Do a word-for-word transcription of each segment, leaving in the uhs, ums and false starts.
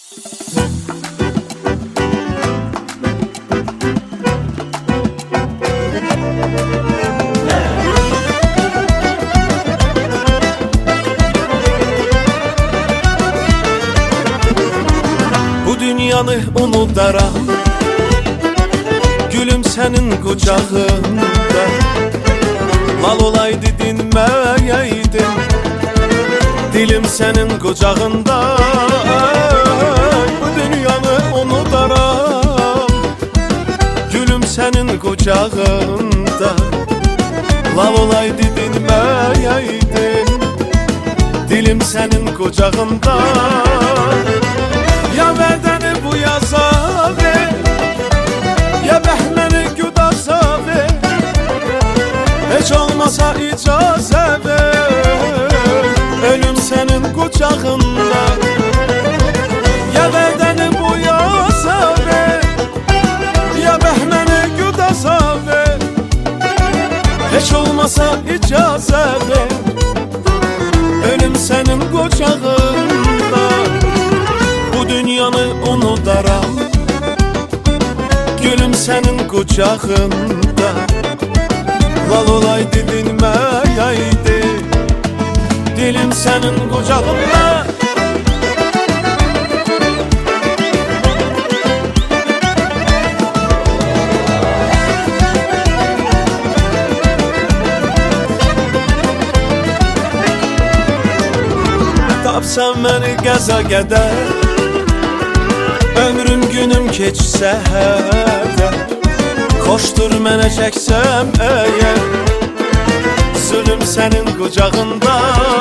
Bu dünyanı unudaram, gülüm senin kucağında. Lal olaydı dinmeyeydim, dilim senin kucağında. Bu dünyanı unudaram, gülüm senin kucağında. Lal olaydı dinmeyeydim, dilim senin kucağında. Ya bedeni bu yaza ver, ya behneni güdasa ver. Hiç olmasa icazə ver, ölüm senin kucağında. Ya bedeni bu yaza ver, ya behneni güdasa ver. Hiç olmasa icazə ver, ölüm senin kucağında. Bu dünyanı unudaram, gülüm senin kucağında. Lal olaydı dinmeyeydi, dilim senin kucağında. Tapsan beni qəza qədər, ömrüm günüm keçsə də. Xoşdur mənə çəksəm əgər, zulüm sənin qucağında.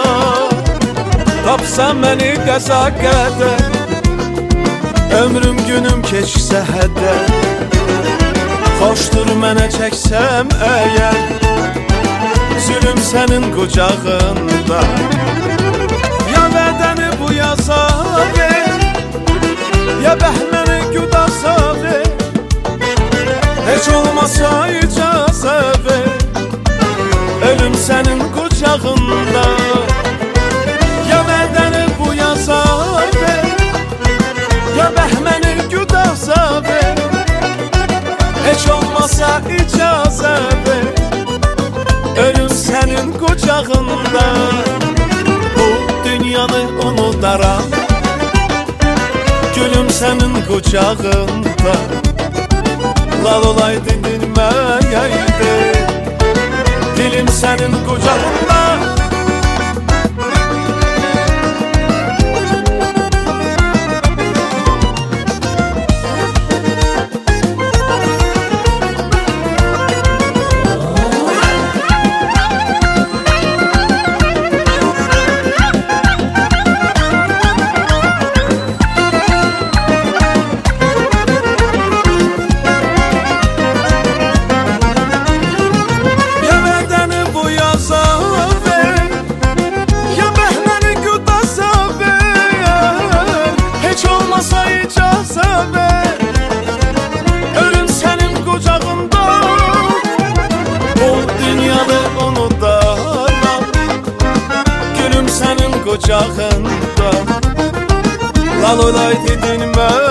Tapsan məni qəza qədər, ömrüm günüm keçsə də. Xoşdur mənə çəksəm əgər, zulüm sənin qucağında. Ya bədəni bu yaza ver, ya bəhnəni güdasa ver. Hiç olmasa icazə ver, ölüm senin kucağında. Ya bədəni bu yaza ver, ya bəhnəni güdasa ver. Hiç olmasa icazə ver, ölüm senin kucağında. Bu dünyanı unudaram, gülüm senin kucağında. Lal olaydı dinmeyeydi, dilim senin kucağında. Kucağında lal olaydı dinmeyeydi,